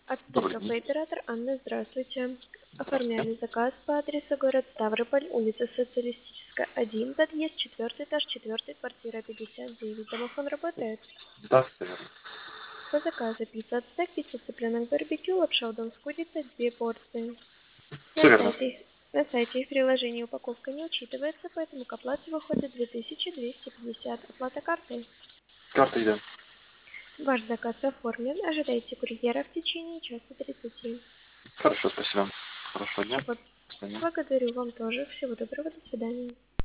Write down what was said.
Добрый Автодор день. оператор Анна, здравствуйте. Здравствуйте. Оформляли заказ по адресу город Ставрополь, улица Социалистическая, 1, подъезд 4 этаж, 4 квартира 59. Домофон работает? Да, все верно. По заказу пицца от стек, пицца цыпленок барбекю, лапша удон с курицей, 2 порции. Все верно. На сайте их приложения упаковка не учитывается, поэтому к оплате выходит 2250. Оплата картой. Карта идем. Ваш заказ оформлен. Ожидайте курьера в течение часа 30. Хорошо, спасибо. Хорошего дня. Всего До свидания. благодарю вам тоже. Всего доброго. До свидания.